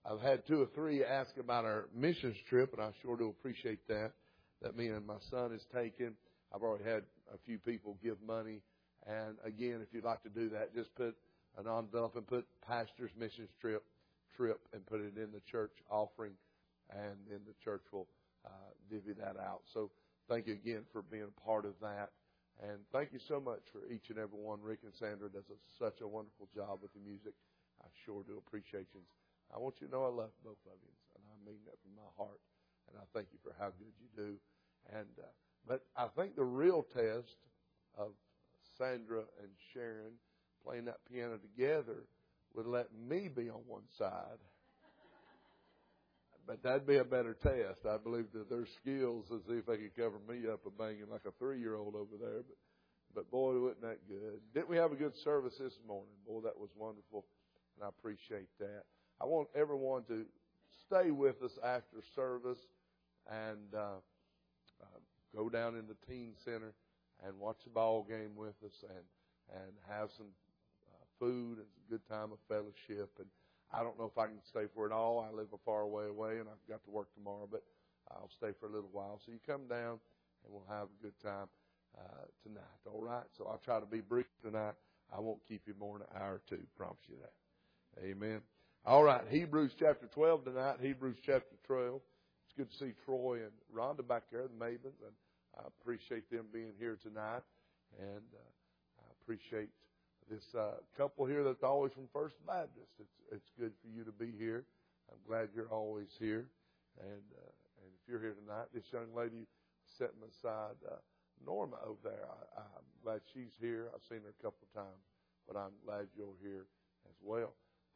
I've had 2 or 3 ask about our missions trip, and I sure do appreciate that me and my son is taking. I've already had a few people give money. And again, if you'd like to do that, just put an envelope and put Pastor's Missions Trip and put it in the church offering, and then the church will divvy that out. So thank you again for being a part of that. And thank you so much for each and every one. Rick and Sandra does such a wonderful job with the music. I sure do appreciate you. I want you to know I love both of you, and I mean that from my heart. And I thank you for how good you do. And but I think the real test of Sandra and Sharon playing that piano together would let me be on one side. But that'd be a better test. I believe that their skills, as if they could cover me up and banging like a 3-year-old over there. But boy, wasn't that good. Didn't we have a good service this morning? Boy, that was wonderful, and I appreciate that. I want everyone to stay with us after service and go down in the teen center and watch the ball game with us and have some food and a good time of fellowship. And I don't know if I can stay for it all. I live a far away, and I've got to work tomorrow, but I'll stay for a little while. So you come down, and we'll have a good time tonight, all right? So I'll try to be brief tonight. I won't keep you more than an hour or two, promise you that. Amen. All right, Hebrews chapter 12 tonight, Hebrews chapter 12. It's good to see Troy and Rhonda back there, the Mavens, and I appreciate them being here tonight, and I appreciate this couple here that's always from First Baptist. It's good for you to be here. I'm glad you're always here. And if you're here tonight, this young lady setting aside Norma over there. I'm glad she's here. I've seen her a couple of times, but I'm glad you're here as well.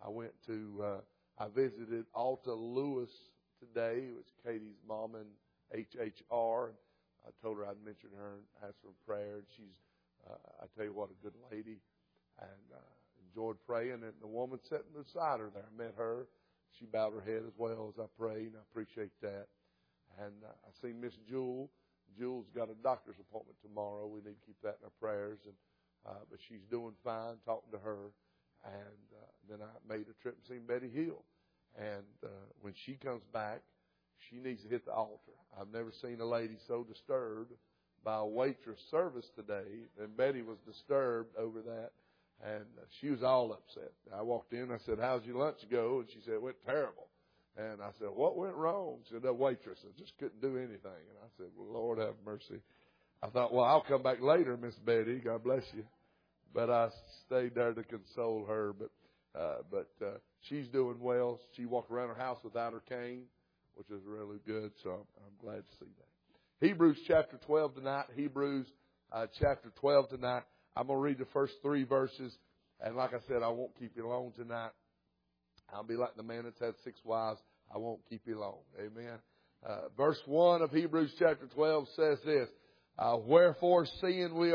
I visited Alta Lewis today. It was Katie's mom and HHR. I told her I'd mention her and ask for prayer. And she's, I tell you what, a good lady. And enjoyed praying. And the woman sitting beside her there, I met her. She bowed her head as well as I prayed, and I appreciate that. And I seen Miss Jewel. Jewel's got a doctor's appointment tomorrow. We need to keep that in our prayers. And but she's doing fine, talking to her. And then I made a trip and seen Betty Hill. And when she comes back, she needs to hit the altar. I've never seen a lady so disturbed by a waitress service today. And Betty was disturbed over that. And she was all upset. I walked in. I said, "How's your lunch go?" And she said, "It went terrible." And I said, "What went wrong?" She said, "The waitress just couldn't do anything." And I said, "Well, Lord have mercy." I thought, well, I'll come back later, Miss Betty. God bless you. But I stayed there to console her. But she's doing well. She walked around her house without her cane, which is really good. So I'm glad to see that. Hebrews chapter 12 tonight. Hebrews chapter 12 tonight. I'm going to read the first 3 verses. And like I said, I won't keep you long tonight. I'll be like the man that's had 6 wives. I won't keep you long. Amen. Verse 1 of Hebrews chapter 12 says this. Wherefore, seeing we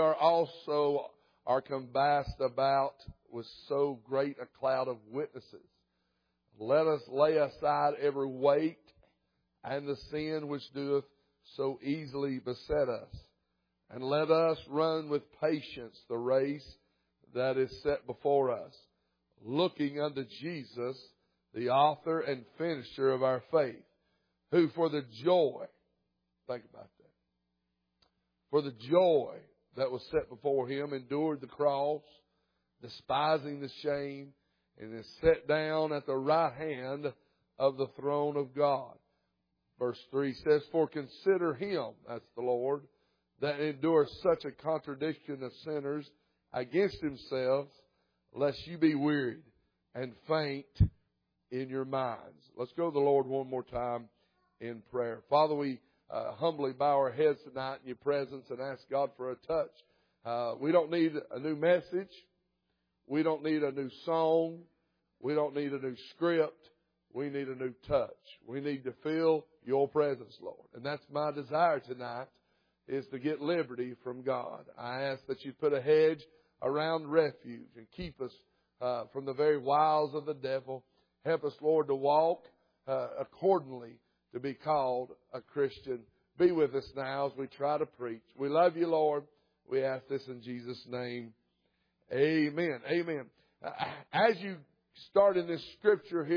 are compassed about with so great a cloud of witnesses, let us lay aside every weight and the sin which doeth so easily beset us. And let us run with patience the race that is set before us, looking unto Jesus, the author and finisher of our faith, who for the joy, think about that, for the joy that was set before him, endured the cross, despising the shame, and is set down at the right hand of the throne of God. Verse 3 says, For consider him, that's the Lord, that endures such a contradiction of sinners against himself, lest you be wearied and faint in your minds. Let's go to the Lord one more time in prayer. Father, we humbly bow our heads tonight in your presence and ask God for a touch. We don't need a new message. We don't need a new song. We don't need a new script. We need a new touch. We need to feel your presence, Lord. And that's my desire tonight, is to get liberty from God. I ask that you put a hedge around refuge and keep us from the very wiles of the devil. Help us, Lord, to walk accordingly to be called a Christian. Be with us now as we try to preach. We love you, Lord. We ask this in Jesus' name. Amen. Amen. As you start in this scripture here,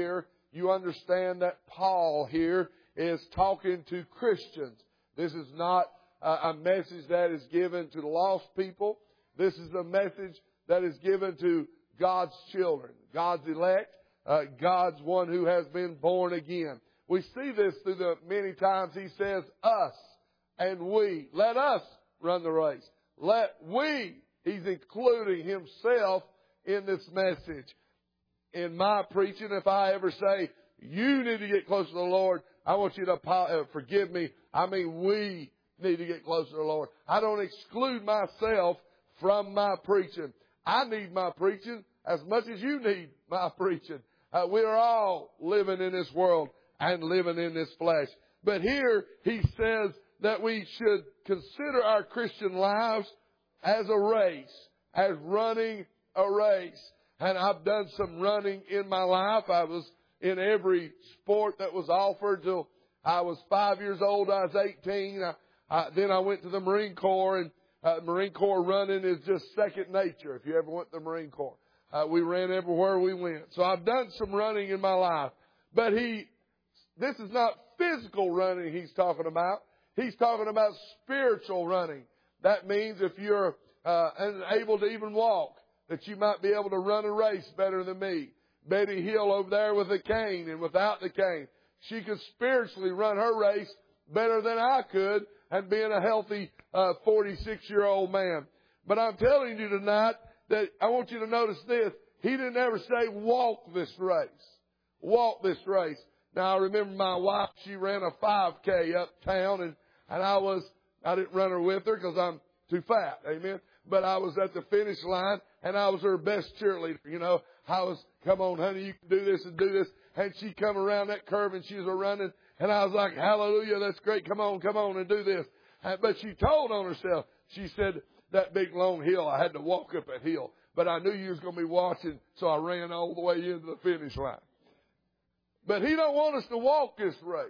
you understand that Paul here is talking to Christians. This is not a message that is given to the lost people. This is a message that is given to God's children, God's elect, God's one who has been born again. We see this through the many times he says us and we. Let us run the race. Let we. He's including himself in this message. In my preaching, if I ever say, you need to get closer to the Lord, I want you to forgive me. I mean, we need to get closer to the Lord. I don't exclude myself from my preaching. I need my preaching as much as you need my preaching. We are all living in this world and living in this flesh. But here he says that we should consider our Christian lives as a race, as running a race. And I've done some running in my life. I was in every sport that was offered till I was 5 years old. I was 18. Then I went to the Marine Corps, and Marine Corps running is just second nature if you ever went to the Marine Corps. We ran everywhere we went. So I've done some running in my life. But this is not physical running he's talking about. He's talking about spiritual running. That means if you're unable to even walk, that you might be able to run a race better than me. Betty Hill over there with a cane and without the cane. She could spiritually run her race better than I could, and being a healthy 46-year-old man. But I'm telling you tonight that I want you to notice this. He didn't ever say walk this race. Walk this race. Now I remember my wife, she ran a 5K uptown, and I didn't run her with her because I'm too fat. Amen. But I was at the finish line, and I was her best cheerleader. You know, I was, come on, honey, you can do this and do this. And she come around that curve, and she was running, and I was like, hallelujah, that's great. Come on, and do this. But she told on herself. She said, that big long hill, I had to walk up that hill. But I knew you was going to be watching, so I ran all the way into the finish line. But he don't want us to walk this race.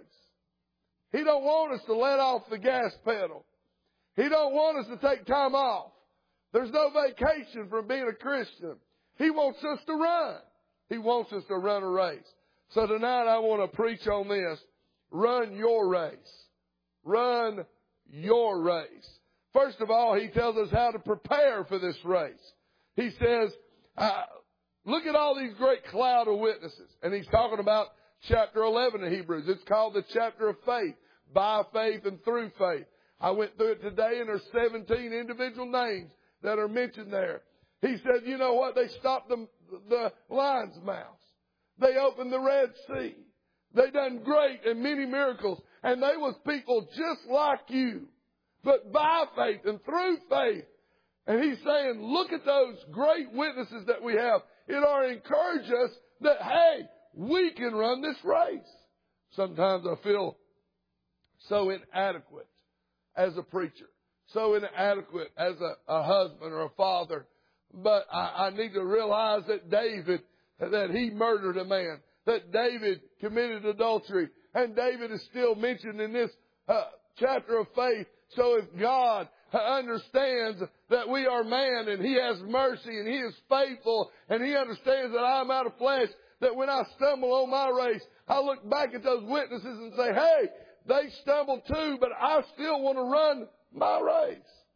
He don't want us to let off the gas pedal. He don't want us to take time off. There's no vacation from being a Christian. He wants us to run. He wants us to run a race. So tonight I want to preach on this. Run your race. Run your race. First of all, he tells us how to prepare for this race. He says, look at all these great cloud of witnesses. And he's talking about chapter 11 of Hebrews. It's called the chapter of faith. By faith and through faith. I went through it today, and there's 17 individual names that are mentioned there. He said, you know what? They stopped the lion's mouth. They opened the Red Sea. They done great and many miracles. And they was people just like you. But by faith and through faith. And he's saying, look at those great witnesses that we have. It ought to encourage us that, hey, we can run this race. Sometimes I feel so inadequate as a preacher. So inadequate as a husband or a father. But I need to realize that David, that he murdered a man. That David committed adultery. And David is still mentioned in this chapter of faith. So if God understands that we are man and he has mercy and he is faithful and he understands that I'm out of flesh, that when I stumble on my race, I look back at those witnesses and say, hey, they stumbled too, but I still want to run my race.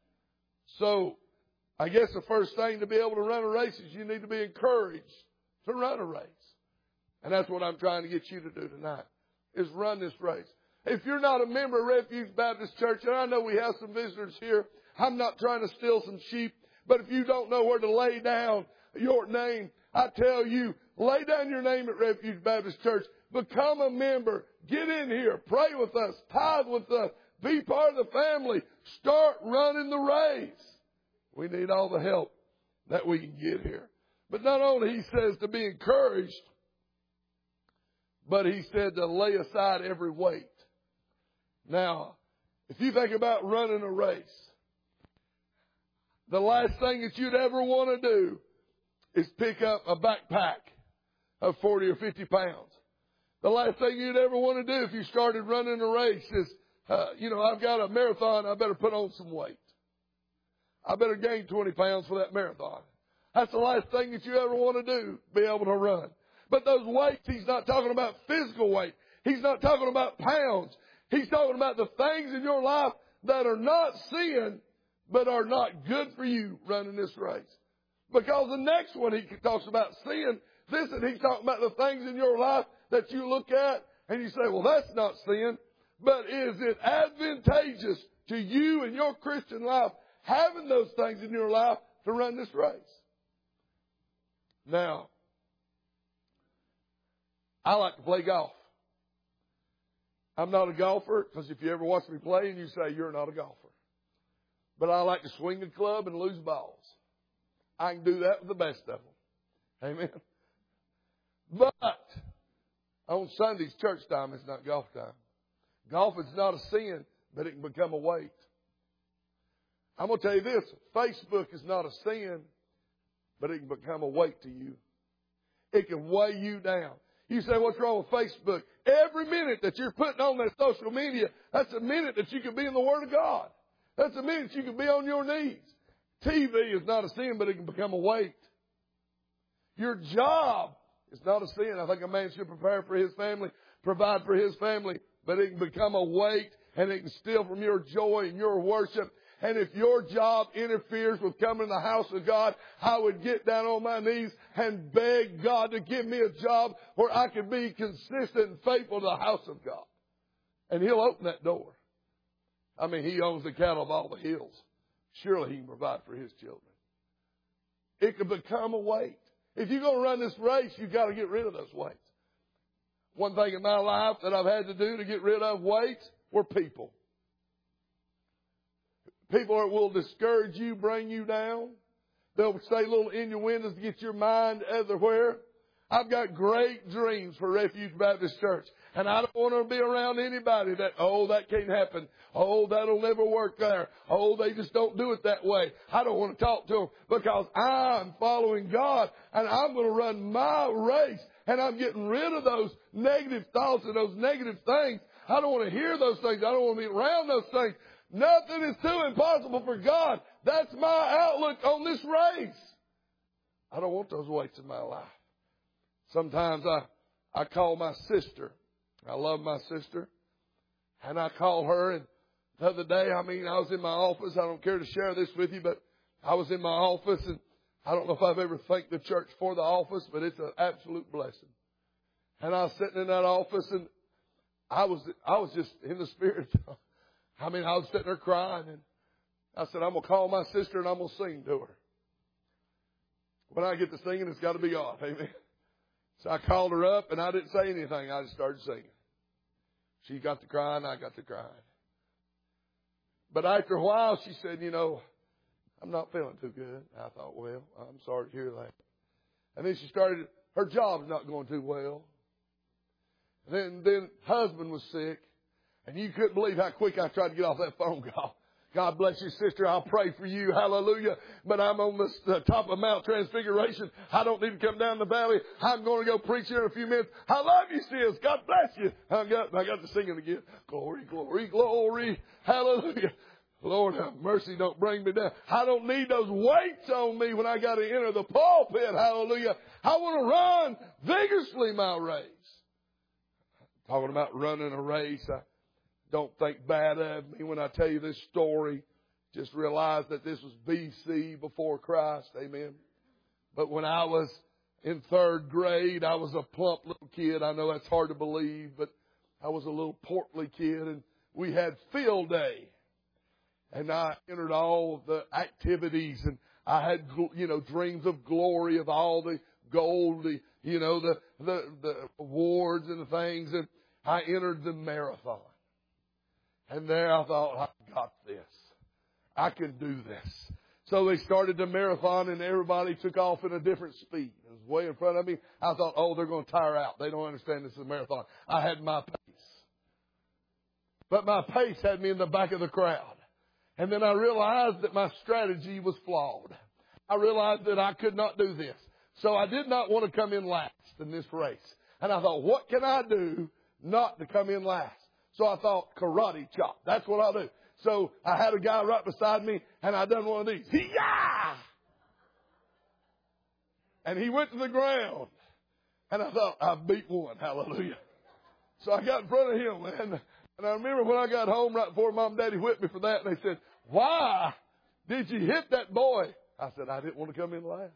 So I guess the first thing to be able to run a race is you need to be encouraged to run a race. And that's what I'm trying to get you to do tonight, is run this race. If you're not a member of Refuge Baptist Church, and I know we have some visitors here, I'm not trying to steal some sheep, but if you don't know where to lay down your name, I tell you, lay down your name at Refuge Baptist Church. Become a member. Get in here. Pray with us. Tithe with us. Be part of the family. Start running the race. We need all the help that we can get here. But not only he says to be encouraged, but he said to lay aside every weight. Now, if you think about running a race, the last thing that you'd ever want to do is pick up a backpack of 40 or 50 pounds. The last thing you'd ever want to do if you started running a race is, I've got a marathon, I better put on some weight. I better gain 20 pounds for that marathon. That's the last thing that you ever want to do, be able to run. But those weights, he's not talking about physical weight. He's not talking about pounds. He's talking about the things in your life that are not sin, but are not good for you running this race. Because the next one he talks about sin. Listen, he's talking about the things in your life that you look at and you say, well, that's not sin. But is it advantageous to you in your Christian life having those things in your life to run this race? Now, I like to play golf. I'm not a golfer because if you ever watch me play and you say you're not a golfer. But I like to swing a club and lose balls. I can do that with the best of them. Amen. But on Sundays, church time is not golf time. Golf is not a sin, but it can become a weight. I'm going to tell you this. Facebook is not a sin, but it can become a weight to you. It can weigh you down. You say, what's wrong with Facebook? Every minute that you're putting on that social media, that's a minute that you could be in the Word of God. That's a minute you could be on your knees. TV is not a sin, but it can become a weight. Your job is not a sin. I think a man should prepare for his family, provide for his family, but it can become a weight and it can steal from your joy and your worship. And if your job interferes with coming to the house of God, I would get down on my knees and beg God to give me a job where I can be consistent and faithful to the house of God. And He'll open that door. I mean, He owns the cattle of all the hills. Surely He can provide for His children. It can become a weight. If you're going to run this race, you've got to get rid of those weights. One thing in my life that I've had to do to get rid of weights were people. People that will discourage you, bring you down. They'll say little innuendos to get your mind everywhere. I've got great dreams for Refuge Baptist Church. And I don't want to be around anybody that, oh, that can't happen. Oh, that'll never work there. Oh, they just don't do it that way. I don't want to talk to them because I'm following God and I'm going to run my race. And I'm getting rid of those negative thoughts and those negative things. I don't want to hear those things. I don't want to be around those things. Nothing is too impossible for God. That's my outlook on this race. I don't want those weights in my life. Sometimes I call my sister. I love my sister. And I call her. And the other day, I was in my office. I don't care to share this with you, but I was in my office. And I don't know if I've ever thanked the church for the office, but it's an absolute blessing. And I was sitting in that office, and I was just in the Spirit. I was sitting there crying, and I said, I'm going to call my sister, and I'm going to sing to her. When I get to singing, it's got to be God. Amen. So I called her up, and I didn't say anything. I just started singing. She got to crying, I got to crying. But after a while, she said, I'm not feeling too good. I thought, well, I'm sorry to hear that. And then she started, her job's not going too well. Then husband was sick. And you couldn't believe how quick I tried to get off that phone call. God bless you, sister. I'll pray for you. Hallelujah. But I'm on the top of Mount Transfiguration. I don't need to come down the valley. I'm going to go preach here in a few minutes. I love you, sis. God bless you. I got to singing again. Glory, glory, glory. Hallelujah. Lord have mercy. Don't bring me down. I don't need those weights on me when I got to enter the pulpit. Hallelujah. I want to run vigorously my race. Talking about running a race. Don't think bad of me when I tell you this story. Just realize that this was BC, before Christ. Amen. But when I was in third grade, I was a plump little kid. I know that's hard to believe, but I was a little portly kid, and we had field day. And I entered all the activities, and I had, dreams of glory, of all the gold, the awards and the things. And I entered the marathon. And there I thought, I got this. I can do this. So they started the marathon, and everybody took off at a different speed. It was way in front of me. I thought, oh, they're going to tire out. They don't understand this is a marathon. I had my pace. But my pace had me in the back of the crowd. And then I realized that my strategy was flawed. I realized that I could not do this. So I did not want to come in last in this race. And I thought, what can I do not to come in last? So I thought, karate chop. That's what I'll do. So I had a guy right beside me, and I done one of these. Hee-yah! And he went to the ground. And I thought, I beat one. Hallelujah. So I got in front of him, man. And I remember when I got home right before Mom and Daddy whipped me for that, and they said, why did you hit that boy? I said, I didn't want to come in last.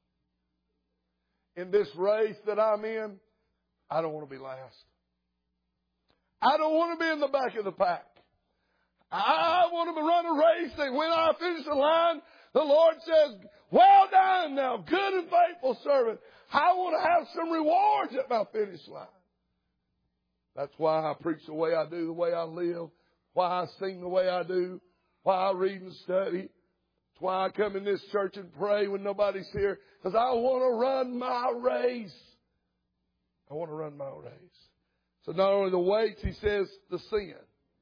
In this race that I'm in, I don't want to be last. I don't want to be in the back of the pack. I want to run a race that when I finish the line, the Lord says, well done now, good and faithful servant. I want to have some rewards at my finish line. That's why I preach the way I do, the way I live, why I sing the way I do, why I read and study. That's why I come in this church and pray when nobody's here, because I want to run my race. I want to run my race. So not only the weights, he says the sin.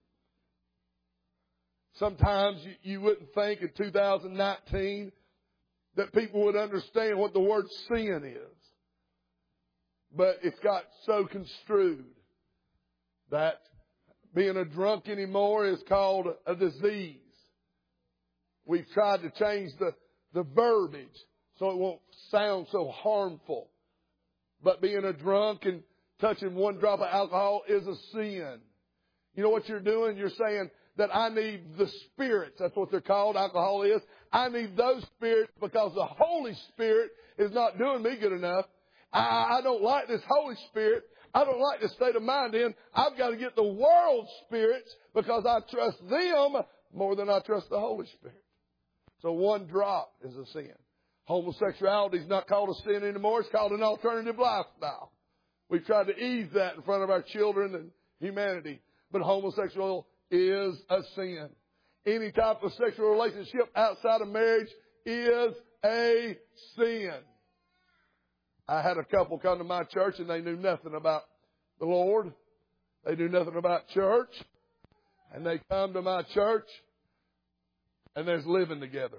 Sometimes you wouldn't think in 2019 that people would understand what the word sin is. But it's got so construed that being a drunk anymore is called a disease. We've tried to change the verbiage so it won't sound so harmful. But being a drunk and touching one drop of alcohol is a sin. You know what you're doing? You're saying that I need the spirits. That's what they're called. Alcohol is. I need those spirits because the Holy Spirit is not doing me good enough. I don't like this Holy Spirit. I don't like the state of mind in. I've got to get the world spirits because I trust them more than I trust the Holy Spirit. So one drop is a sin. Homosexuality is not called a sin anymore. It's called an alternative lifestyle. We've tried to ease that in front of our children and humanity. But homosexual is a sin. Any type of sexual relationship outside of marriage is a sin. I had a couple come to my church and they knew nothing about the Lord. They knew nothing about church. And they come to my church and they're living together.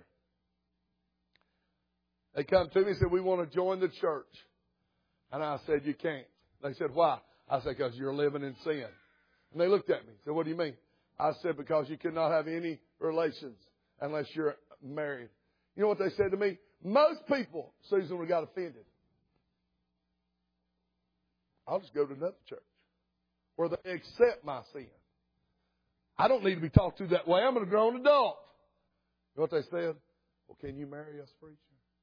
They come to me and said, we want to join the church. And I said, you can't. They said, why? I said, because you're living in sin. And they looked at me and said, what do you mean? I said, because you cannot have any relations unless you're married. You know what they said to me? Most people, Susan, would have got offended. I'll just go to another church where they accept my sin. I don't need to be talked to that way. I'm a grown adult. You know what they said? Well, can you marry us, preacher?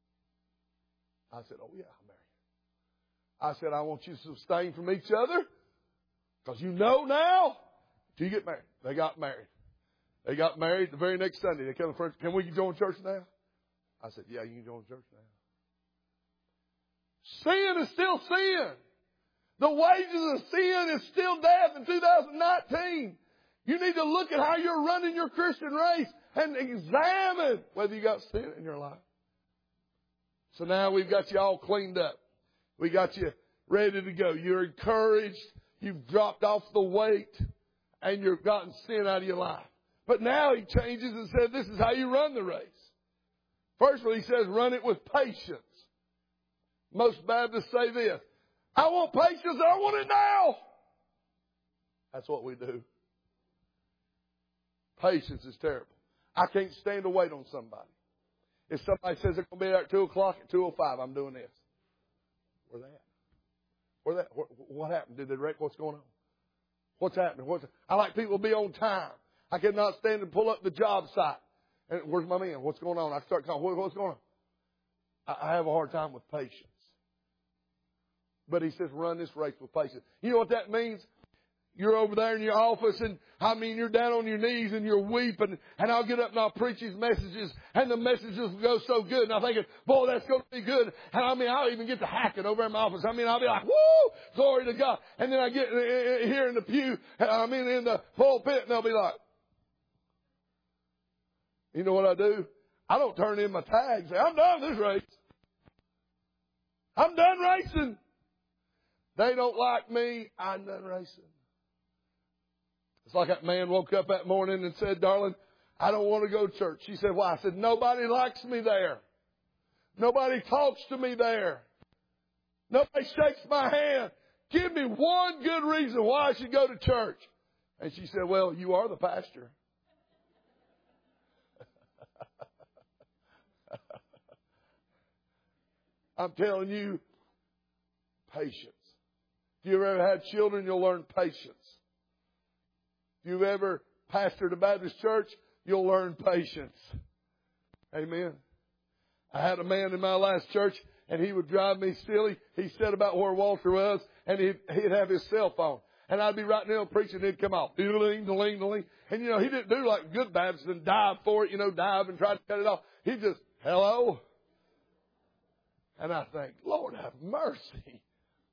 I said, oh, yeah, I'll marry you. I said, I want you to abstain from each other because you know now till you get married. They got married. They got married the very next Sunday. They come first. Can we join church now? I said, yeah, you can join church now. Sin is still sin. The wages of sin is still death in 2019. You need to look at how you're running your Christian race and examine whether you got sin in your life. So now we've got you all cleaned up. We got you ready to go. You're encouraged. You've dropped off the weight and you've gotten sin out of your life. But now he changes and says, this is how you run the race. First of all, he says, run it with patience. Most Baptists say this, I want patience, I want it now. That's what we do. Patience is terrible. I can't stand to wait on somebody. If somebody says they're going to be there at 2 o'clock, at 2:05, I'm doing this. Where they at? Where that? What happened? Did they wreck? What's going on? What's happening? I like people to be on time. I cannot stand to pull up the job site. And where's my man? What's going on? I start calling, what's going on? I have a hard time with patience. But he says, run this race with patience. You know what that means? You're over there in your office and you're down on your knees and you're weeping and I'll get up and I'll preach these messages and the messages will go so good and I'm thinking, boy, that's going to be good. And I'll even get to hacking over in my office. I'll be like, woo, glory to God. And then I get here in the pew, in the pulpit and they'll be like, you know what I do? I don't turn in my tag and say, I'm done with this race. I'm done racing. They don't like me. I'm done racing. It's like that man woke up that morning and said, darling, I don't want to go to church. She said, why? I said, nobody likes me there. Nobody talks to me there. Nobody shakes my hand. Give me one good reason why I should go to church. And she said, well, you are the pastor. I'm telling you, patience. If you've ever had children, you'll learn patience. If you've ever pastored a Baptist church, you'll learn patience. Amen. I had a man in my last church, and he would drive me silly. He said about where Walter was, and he'd have his cell phone. And I'd be right there preaching, and he'd come off. Ding, ding, ding. And, he didn't do like good Baptists and dive for it, dive and try to cut it off. He just, hello? And I think, Lord have mercy.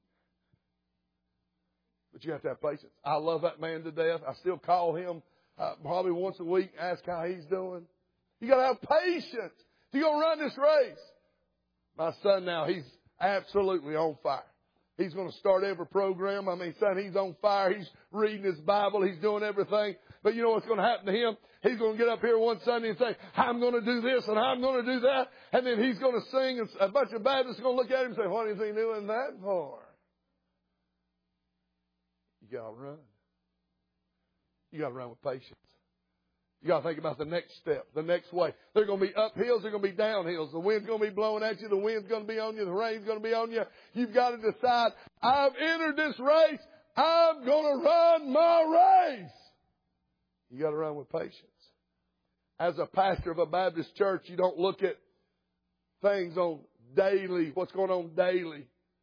But you have to have patience. I love that man to death. I still call him probably once a week, ask how he's doing. You got to have patience. If you're going to run this race. My son now, he's absolutely on fire. He's going to start every program. Son, he's on fire. He's reading his Bible. He's doing everything. But you know what's going to happen to him? He's going to get up here one Sunday and say, I'm going to do this and I'm going to do that. And then he's going to sing, and a bunch of Baptists are going to look at him and say, what is he doing that for? You got to run. You got to run with patience. You got to think about the next step, the next way. There are going to be uphills, there are going to be downhills. The wind's going to be blowing at you, the wind's going to be on you, the rain's going to be on you. You've got to decide, I've entered this race, I'm going to run my race. You got to run with patience. As a pastor of a Baptist church, you don't look at things on daily, what's going on daily.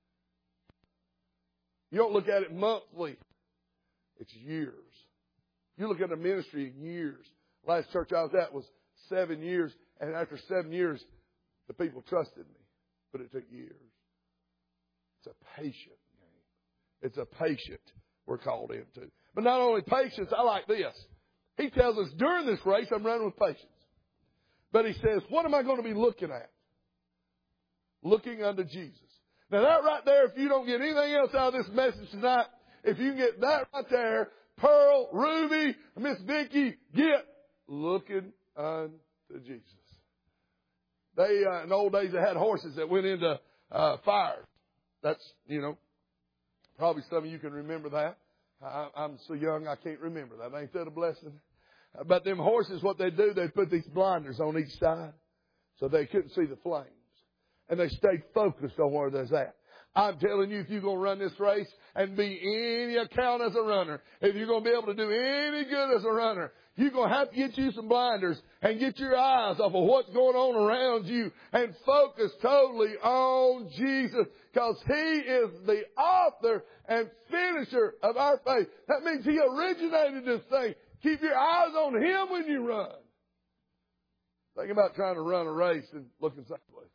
You don't look at it monthly. It's years. You look at a ministry in years. Last church I was at was 7 years, and after 7 years, the people trusted me. But it took years. It's a patient game. It's a patient we're called into. But not only patience, I like this. He tells us during this race, I'm running with patience. But he says, what am I going to be looking at? Looking unto Jesus. Now that right there, if you don't get anything else out of this message tonight, if you get that right there, Pearl, Ruby, Miss Vicky, get looking unto Jesus. They, in the old days, they had horses that went into fire. That's, probably some of you can remember that. I'm so young I can't remember that. Ain't that a blessing? But them horses, what they do, they put these blinders on each side so they couldn't see the flames. And they stayed focused on where they're at. I'm telling you, if you're going to run this race and be any account as a runner, if you're going to be able to do any good as a runner, you're going to have to get you some blinders and get your eyes off of what's going on around you and focus totally on Jesus, because He is the author and finisher of our faith. That means He originated this thing. Keep your eyes on Him when you run. Think about trying to run a race and looking sideways.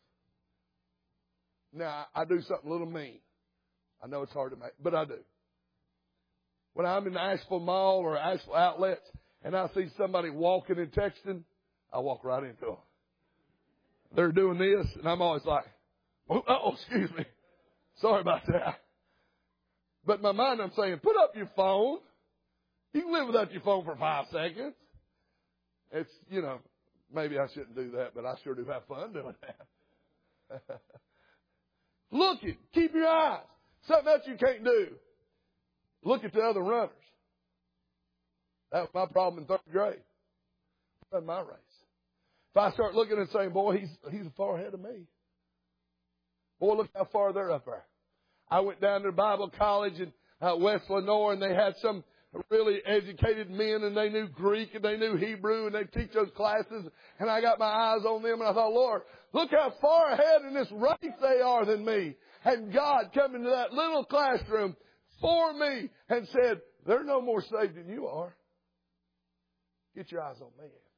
Now, I do something a little mean. I know it's hard to make, but I do. When I'm in the Asheville Mall or Asheville Outlets and I see somebody walking and texting, I walk right into them. They're doing this, and I'm always like, oh, excuse me. Sorry about that. But in my mind, I'm saying, put up your phone. You can live without your phone for 5 seconds. It's, maybe I shouldn't do that, but I sure do have fun doing that. Look it. Keep your eyes. Something else you can't do. Look at the other runners. That was my problem in 3rd grade. That's my race. If I start looking and saying, boy, he's far ahead of me. Boy, look how far they're up there. I went down to Bible college in West Lenoir, and they had some really educated men, and they knew Greek and they knew Hebrew, and they teach those classes. And I got my eyes on them, and I thought, Lord, look how far ahead in this race they are than me. And God come into that little classroom for me and said, they're no more saved than you are. Get your eyes on me, Anthony.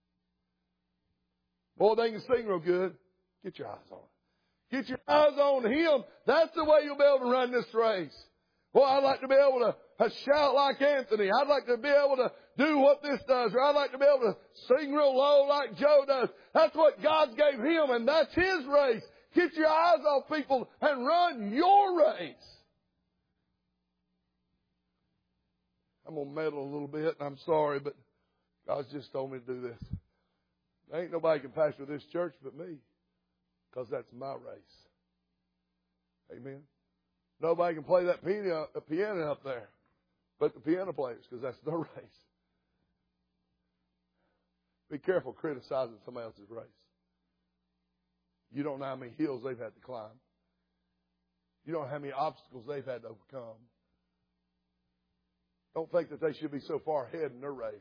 Boy, they can sing real good. Get your eyes on it. Get your eyes on Him. That's the way you'll be able to run this race. Boy, I'd like to be able to shout like Anthony. I'd like to be able to do what this does. Or I'd like to be able to sing real low like Joe does. That's what God gave him, and that's His race. Get your eyes off people and run your race. I'm going to meddle a little bit, and I'm sorry, but God's just told me to do this. There ain't nobody can pastor this church but me, because that's my race. Amen. Nobody can play that piano up there but the piano players, because that's their race. Be careful criticizing somebody else's race. You don't know how many hills they've had to climb. You don't know how many obstacles they've had to overcome. Don't think that they should be so far ahead in their race.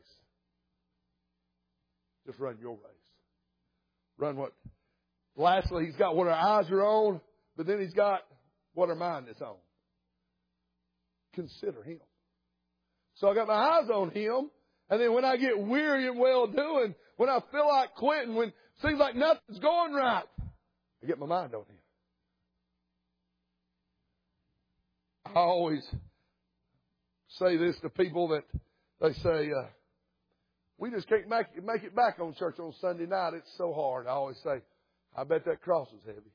Just run your race. Run what? Lastly, he's got what our eyes are on, but then he's got what our mind is on. Consider him. So I got my eyes on him, and then when I get weary and well-doing, when I feel like quitting, when it seems like nothing's going right, I get my mind on him. I always say this to people that they say, we just can't make it back on church on Sunday night. It's so hard. I always say, I bet that cross is heavy.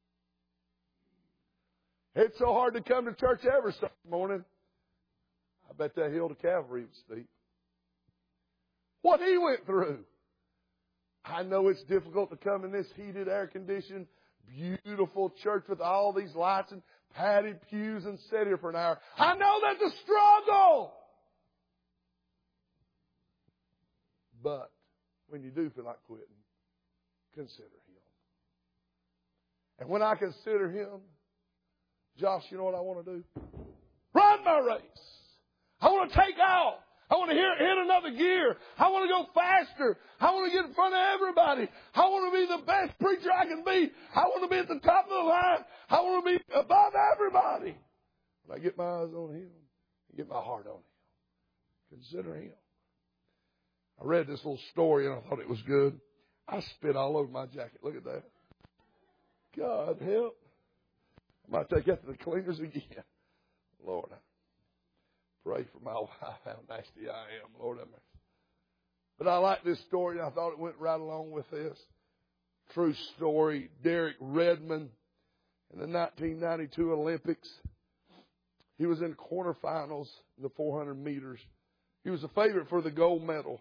It's so hard to come to church every Sunday morning. I bet that hill to Calvary was steep. What he went through. I know it's difficult to come in this heated, air-conditioned, beautiful church with all these lights and padded pews and sit here for an hour. I know that's a struggle. But when you do feel like quitting, consider him. And when I consider him, Josh, you know what I want to do? Run my race. I want to take out. I want to hit another gear. I want to go faster. I want to get in front of everybody. I want to be the best preacher I can be. I want to be at the top of the line. I want to be above everybody. When I get my eyes on him, I get my heart on him. Consider him. I read this little story and I thought it was good. I spit all over my jacket. Look at that. God help. I might take that to the cleaners again. Lord, I pray for my wife, how nasty I am. Lord have mercy. But I like this story, and I thought it went right along with this. True story. Derek Redmond in the 1992 Olympics. He was in quarterfinals in the 400 meters. He was a favorite for the gold medal.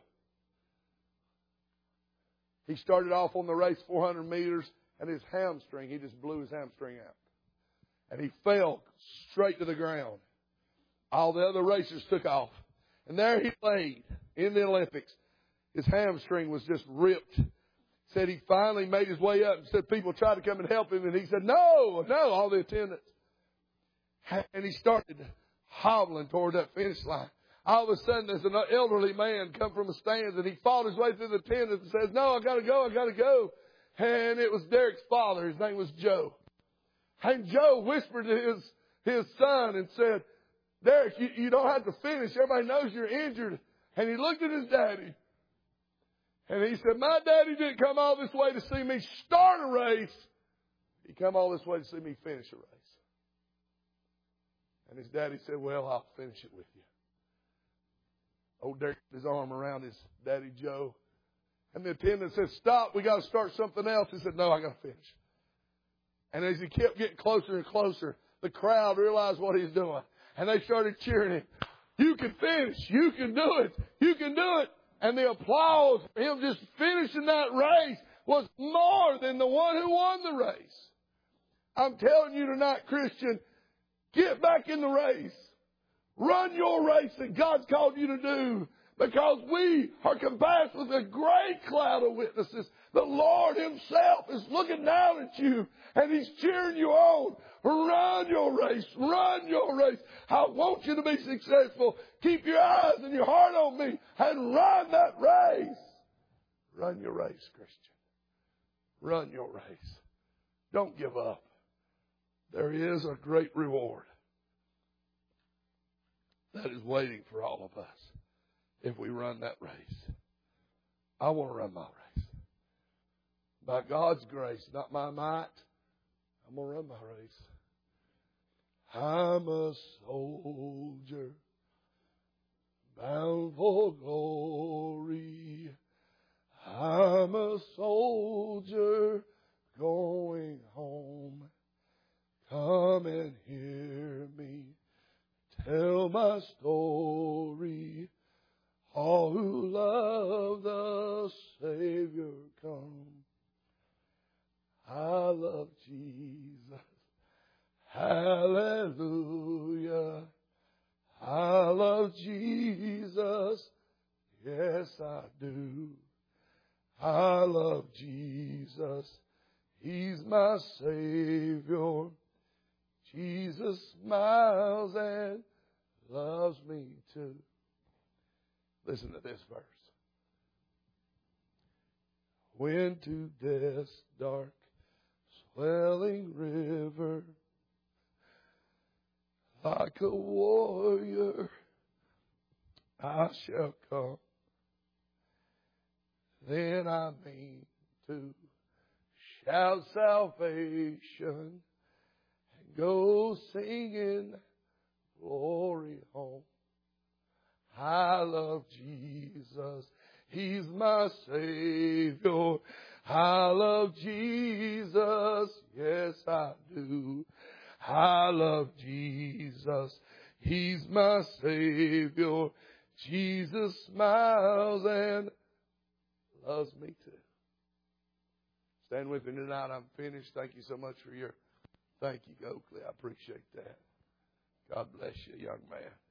He started off on the race 400 meters, and his hamstring, he just blew his hamstring out. And he fell straight to the ground. All the other racers took off. And there he laid in the Olympics. His hamstring was just ripped. Said he finally made his way up and said people tried to come and help him. And he said, no, all the attendants. And he started hobbling toward that finish line. All of a sudden, there's an elderly man come from the stands, and he fought his way through the attendants and says, no, I got to go. And it was Derek's father. His name was Joe. And Joe whispered to his son and said, Derek, you don't have to finish. Everybody knows you're injured. And he looked at his daddy. And he said, my daddy didn't come all this way to see me start a race. He come all this way to see me finish a race. And his daddy said, well, I'll finish it with you. Old Derek put his arm around his daddy Joe. And the attendant said, stop, we got to start something else. He said, no, I got to finish. And as he kept getting closer and closer, the crowd realized what he's doing. And they started cheering him. You can finish. You can do it. You can do it. And the applause for him just finishing that race was more than the one who won the race. I'm telling you tonight, Christian, get back in the race. Run your race that God's called you to do. Because we are compassed with a great cloud of witnesses. The Lord himself is looking down at you and he's cheering you on. Run your race. Run your race. I want you to be successful. Keep your eyes and your heart on me and run that race. Run your race, Christian. Run your race. Don't give up. There is a great reward that is waiting for all of us if we run that race. I want to run my race. By God's grace, not my might, I'm going to run my race. I'm a soldier bound for glory. I'm a soldier going home. Come and hear me tell my story. All who love the Savior come. I love Jesus. Hallelujah. I love Jesus. Yes, I do. I love Jesus. He's my Savior. Jesus. Jesus smiles and loves me too. Listen to this verse. When to death's dark, swelling river, like a warrior, I shall come. Then I mean to shout salvation and go singing glory home. I love Jesus. He's my Savior. I love Jesus. Yes, I do. I love Jesus. He's my Savior. Jesus smiles and loves me too. Stand with me tonight. I'm finished. Thank you so much for your thank you, Oakley. I appreciate that. God bless you, young man.